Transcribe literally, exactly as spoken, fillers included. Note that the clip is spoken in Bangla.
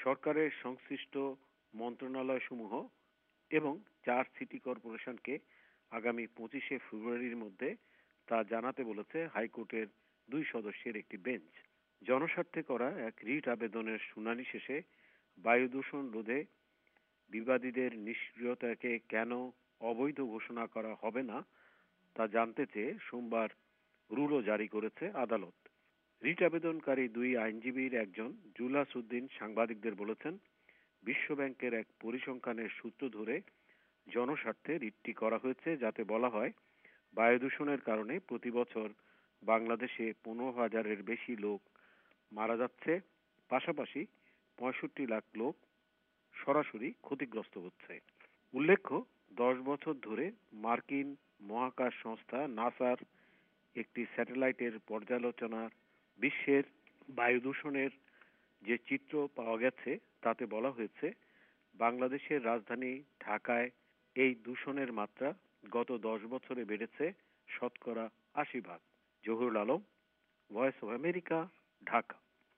সরকারের সংশ্লিষ্ট মন্ত্রণালয়সমূহ এবং চার সিটি কর্পোরেশনকে আগামী পঁচিশে ফেব্রুয়ারির মধ্যে তা জানাতে বলেছে হাইকোর্টের দুই সদস্যের একটি বেঞ্চ। জনস্বার্থে করা এক রিট আবেদনের শুনানি শেষে বায়ু দূষণ রোধে বিবাদীদের নিষ্ক্রিয়তাকে কেন অবৈধ ঘোষণা করা হবে না তা জানতে চেয়ে সোমবার রুলও জারি করেছে আদালত। রিট আবেদনকারী দুই আইনজীবীর একজন জুলাস উদ্দিন সাংবাদিকদের বলেছেন, বিশ্বব্যাংকের এক পরিসংখ্যানের সূত্র ধরে জনস্বার্থে রিটটি করা হয়েছে, যাতে বলা হয় বায়ু দূষণের কারণে প্রতি বছর বাংলাদেশে পনেরো হাজারের বেশি লোক মারা যাচ্ছে, পাশাপাশি পঁয়ষট্টি লাখ লোক সরাসরি ক্ষতিগ্রস্ত হচ্ছে। উল্লেখ্য, দশ বছর ধরে মার্কিন মহাকাশ সংস্থা নাসার একটি স্যাটেলাইটের পর্যালোচনার বিশ্বের বায়ু দূষণের যে চিত্র পাওয়া গেছে তাতে বলা হয়েছে বাংলাদেশের রাজধানী ঢাকায় এই দূষণের মাত্রা গত দশ বছরে বেড়েছে শতকরা আশি ভাগ। Zahurul Alam, voice of America, Dhaka.